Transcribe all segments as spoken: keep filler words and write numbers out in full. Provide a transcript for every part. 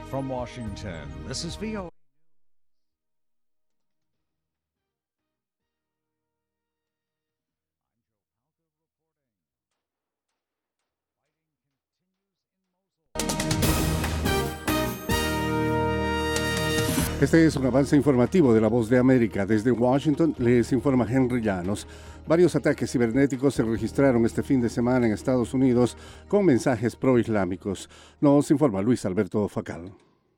From Washington, this is V O A. Este es un avance informativo de La Voz de América. Desde Washington les informa Henry Llanos. Varios ataques cibernéticos se registraron este fin de semana en Estados Unidos con mensajes proislámicos. Nos informa Luis Alberto Facal.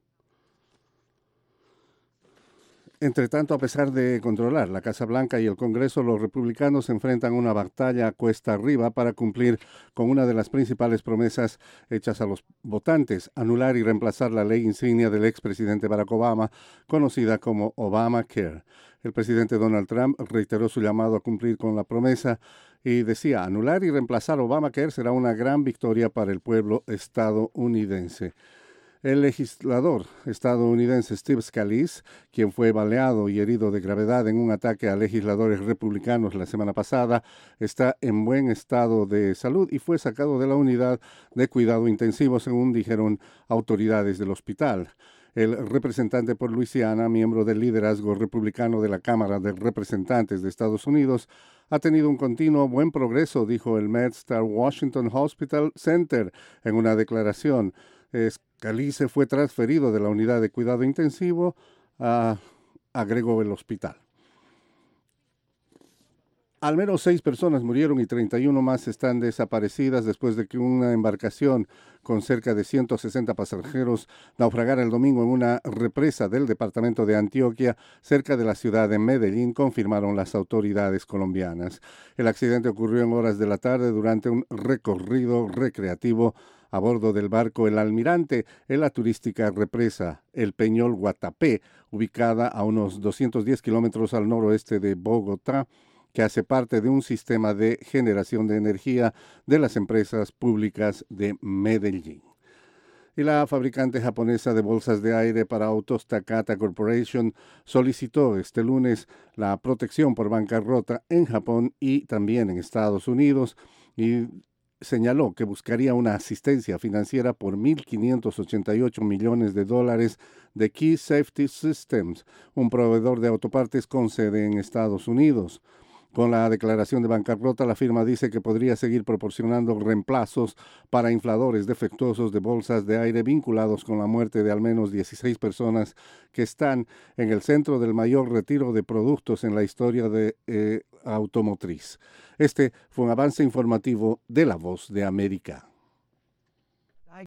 Entre tanto, a pesar de controlar la Casa Blanca y el Congreso, los republicanos enfrentan una batalla cuesta arriba para cumplir con una de las principales promesas hechas a los votantes: anular y reemplazar la ley insignia del expresidente Barack Obama, conocida como Obamacare. El presidente Donald Trump reiteró su llamado a cumplir con la promesa y decía: anular y reemplazar Obamacare será una gran victoria para el pueblo estadounidense. El legislador estadounidense Steve Scalise, quien fue baleado y herido de gravedad en un ataque a legisladores republicanos la semana pasada, está en buen estado de salud y fue sacado de la unidad de cuidado intensivo, según dijeron autoridades del hospital. El representante por Luisiana, miembro del liderazgo republicano de la Cámara de Representantes de Estados Unidos, ha tenido un continuo buen progreso, dijo el MedStar Washington Hospital Center en una declaración. Scalise fue transferido de la unidad de cuidado intensivo a, agregó el hospital. Al menos seis personas murieron y treinta y uno más están desaparecidas después de que una embarcación con cerca de ciento sesenta pasajeros naufragara el domingo en una represa del departamento de Antioquia, cerca de la ciudad de Medellín, confirmaron las autoridades colombianas. El accidente ocurrió en horas de la tarde durante un recorrido recreativo a bordo del barco El Almirante en la turística represa El Peñol Guatapé, ubicada a unos doscientos diez kilómetros al noroeste de Bogotá, que hace parte de un sistema de generación de energía de las empresas públicas de Medellín. Y la fabricante japonesa de bolsas de aire para autos Takata Corporation solicitó este lunes la protección por bancarrota en Japón y también en Estados Unidos, y señaló que buscaría una asistencia financiera por mil quinientos ochenta y ocho millones de dólares de Key Safety Systems, un proveedor de autopartes con sede en Estados Unidos. Con la declaración de bancarrota, la firma dice que podría seguir proporcionando reemplazos para infladores defectuosos de bolsas de aire vinculados con la muerte de al menos dieciséis personas que están en el centro del mayor retiro de productos en la historia de eh, automotriz. Este fue un avance informativo de La Voz de América.